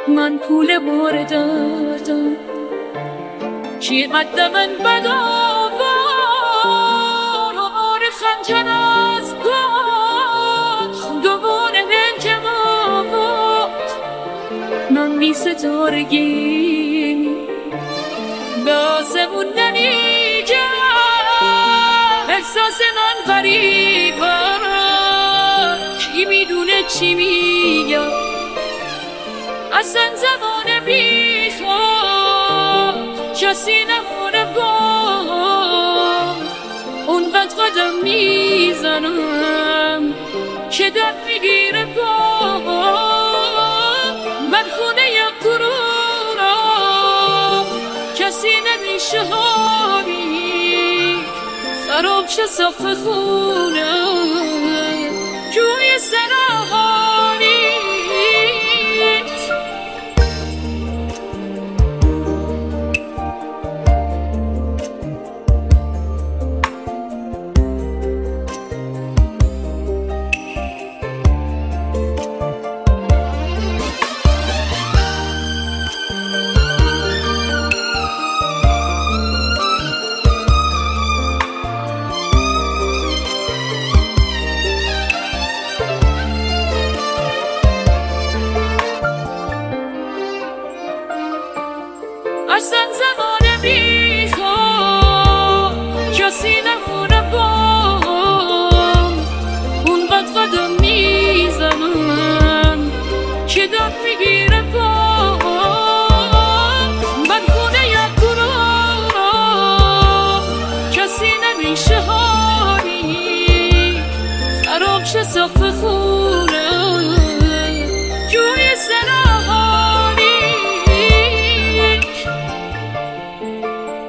من پول بردم چقدر من بدآوار خنجر از گاه دوباره انجماد من بی ستارگی به آسمون نمیجم احساس من غریبه کی میدونه چی میگم اصلا زمان بیخواد کسی نمونه با اونقدر قدم میزنم که دل میگیره با من خونه یا قرورم کسی نمیشه حالی خراب شه صف خونم جوی سراحالی اصلا زمان بیخواد کسی نمونه بام اونقدر قدم میزنم که داد میگیره بام